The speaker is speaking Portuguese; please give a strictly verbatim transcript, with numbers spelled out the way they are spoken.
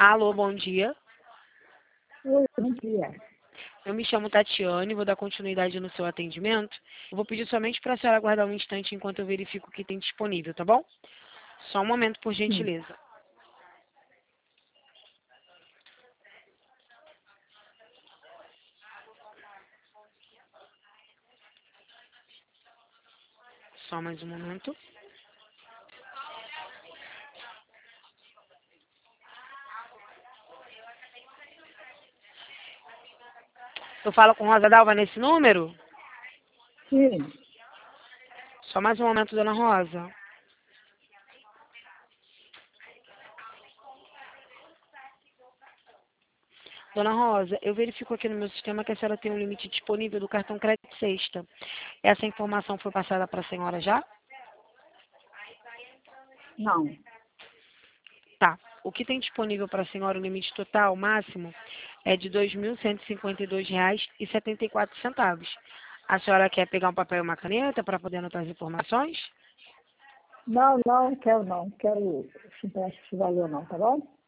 Alô, bom dia. Oi, bom dia. Eu me chamo Tatiane, vou dar continuidade no seu atendimento. Eu vou pedir somente para a senhora aguardar um instante enquanto eu verifico o que tem disponível, tá bom? Só um momento, por Sim. gentileza. Só mais um momento. Eu falo com Rosa Dalva nesse número? Sim. Só mais um momento, dona Rosa. Dona Rosa, eu verifico aqui no meu sistema que a senhora tem um limite disponível do cartão crédito sexta. Essa informação foi passada para a senhora já? Não. Tá. O que tem disponível para a senhora, o limite total, máximo, é de dois mil cento e cinquenta e dois reais e setenta e quatro centavos. A senhora quer pegar um papel e uma caneta para poder anotar as informações? Não, não, quero não. Quero chutar esse valor não, tá bom?